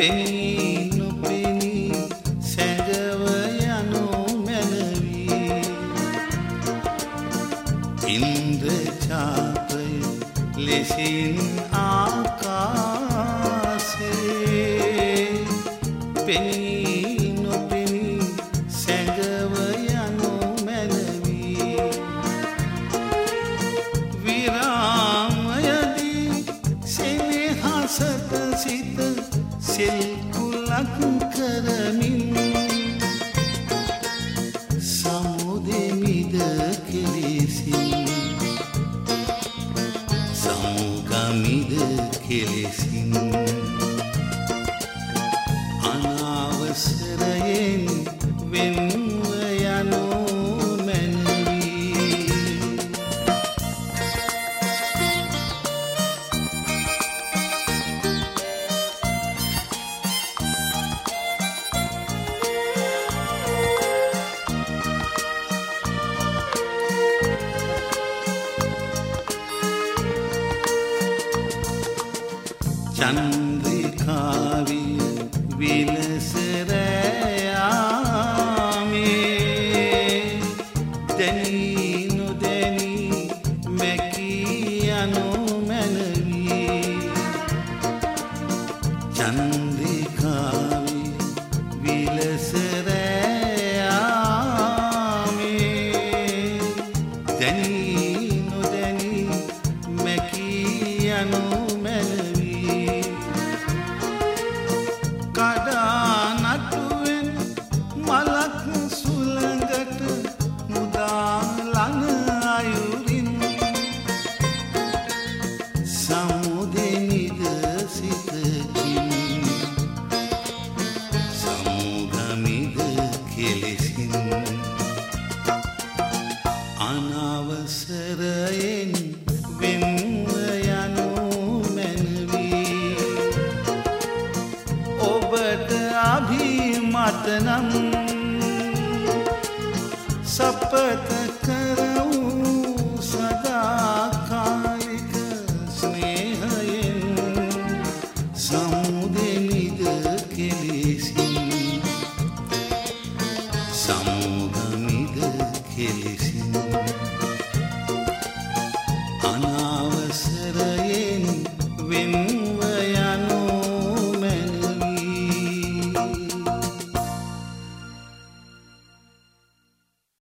පෙනී නොපෙනී සැඟව යනු මැනවී ඉන්ද්‍රචාපය ලෙසින් ආකාශේ පෙනී නොපෙනී සැඟව යනු මැනවී විරාමයදී සෙනෙහසට සිත සෙල්කුලක් කරමින් සමුදේ මිද කෙලෙසින් සමුගමිද කෙලෙසින් අනවසරයෙන් වෙන්ව යනු මැනවී චන්ද්‍රිකාවිය විලසරයාමේ දැනී නොදැනී මැකී යනු මැනවී චන්ද්‍රිකාවිය විලසරයාමේ දැනී නොදැනී මැකී යනු මැනවී කඩානටුවෙන් මලක් සුළඟට මුදාලන අයුරින් සමුදේ නිද සිතකින් සමුගමිද කෙලෙසින් අනවසරයෙන් වෙන්ව යනු මැනවී ඔබට අභිමත නම් සපත